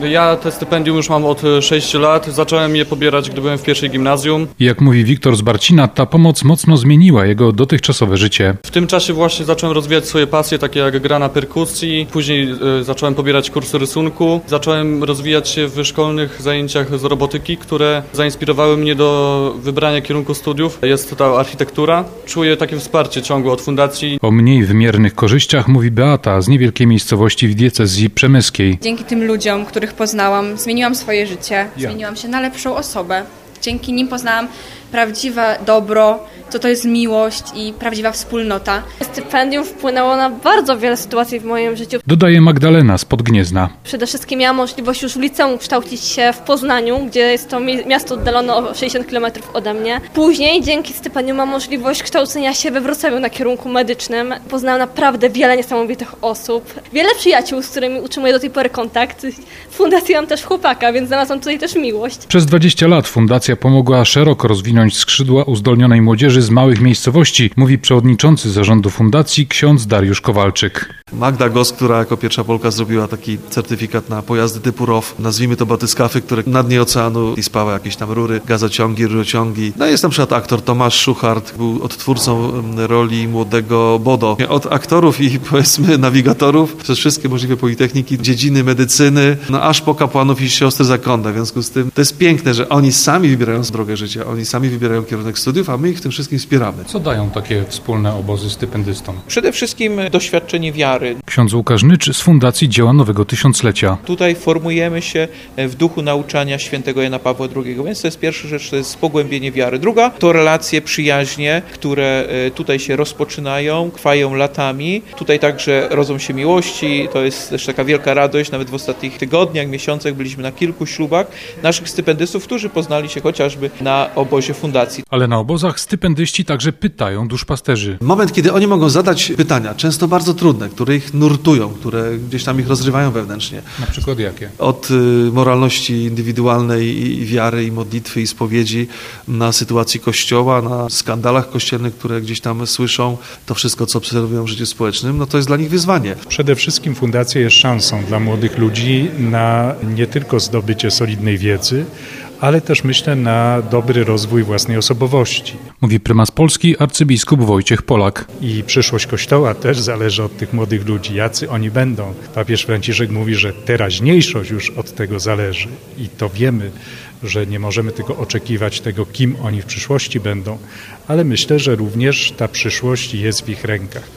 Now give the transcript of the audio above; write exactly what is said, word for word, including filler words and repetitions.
Ja te stypendium już mam od sześciu lat. Zacząłem je pobierać, gdy byłem w pierwszej gimnazjum. Jak mówi Wiktor z Barcina, ta pomoc mocno zmieniła jego dotychczasowe życie. W tym czasie właśnie zacząłem rozwijać swoje pasje, takie jak gra na perkusji. Później y, zacząłem pobierać kursy rysunku. Zacząłem rozwijać się w szkolnych zajęciach z robotyki, które zainspirowały mnie do wybrania kierunku studiów. Jest to architektura. Czuję takie wsparcie ciągłe od fundacji. O mniej wymiernych korzyściach mówi Beata z niewielkiej miejscowości w diecezji przemyskiej. Dzięki tym ludziom, których poznałam, zmieniłam swoje życie. Ja. Zmieniłam się na lepszą osobę. Dzięki nim poznałam prawdziwe dobro, co to jest miłość i prawdziwa wspólnota. Stypendium wpłynęło na bardzo wiele sytuacji w moim życiu. Dodaje Magdalena z Podgniezna. Przede wszystkim miałam możliwość już w liceum kształcić się w Poznaniu, gdzie jest to miasto oddalone o sześćdziesiąt kilometrów ode mnie. Później dzięki stypendium mam możliwość kształcenia się we Wrocławiu na kierunku medycznym. Poznałam naprawdę wiele niesamowitych osób. Wiele przyjaciół, z którymi utrzymuję do tej pory kontakt. W fundacji mam też chłopaka, więc znalazłam tutaj też miłość. Przez dwadzieścia lat fundacja pomogła szeroko rozwinąć skrzydła uzdolnionej młodzieży z małych miejscowości, mówi przewodniczący zarządu fundacji ksiądz Dariusz Kowalczyk. Magda Gos, która jako pierwsza Polka zrobiła taki certyfikat na pojazdy typu R O W, nazwijmy to batyskafy, które na dnie oceanu i spały jakieś tam rury, gazociągi, rurociągi. No jest na przykład aktor Tomasz Szuchart, był odtwórcą roli młodego Bodo. Od aktorów i powiedzmy nawigatorów przez wszystkie możliwe politechniki, dziedziny medycyny, no aż po kapłanów i siostry zakonne. W związku z tym to jest piękne, że oni sami wybierają drogę życia, oni sami wybierają kierunek studiów, a my ich w tym wszystkim wspieramy. Co dają takie wspólne obozy stypendystom? Przede wszystkim doświadczenie wiary. Ksiądz Łukasz Nycz z Fundacji Dzieła Nowego Tysiąclecia. Tutaj formujemy się w duchu nauczania świętego Jana Pawła drugiego, więc to jest pierwsza rzecz, to jest pogłębienie wiary. Druga to relacje, przyjaźnie, które tutaj się rozpoczynają, trwają latami. Tutaj także rodzą się miłości, to jest też taka wielka radość. Nawet w ostatnich tygodniach, miesiącach byliśmy na kilku ślubach naszych stypendystów, którzy poznali się chociażby na obozie fundacji. Ale na obozach stypendyści także pytają duszpasterzy. Moment, kiedy oni mogą zadać pytania, często bardzo trudne, które ich nurtują, które gdzieś tam ich rozrywają wewnętrznie. Na przykład jakie? Od y, moralności indywidualnej i, i wiary, i modlitwy, i spowiedzi, na sytuacji Kościoła, na skandalach kościelnych, które gdzieś tam słyszą, to wszystko, co obserwują w życiu społecznym, no to jest dla nich wyzwanie. Przede wszystkim fundacja jest szansą dla młodych ludzi na nie tylko zdobycie solidnej wiedzy, ale też myślę na dobry rozwój własnej osobowości. Mówi prymas Polski arcybiskup Wojciech Polak. I przyszłość Kościoła też zależy od tych młodych ludzi, jacy oni będą. Papież Franciszek mówi, że teraźniejszość już od tego zależy i to wiemy, że nie możemy tylko oczekiwać tego, kim oni w przyszłości będą, ale myślę, że również ta przyszłość jest w ich rękach.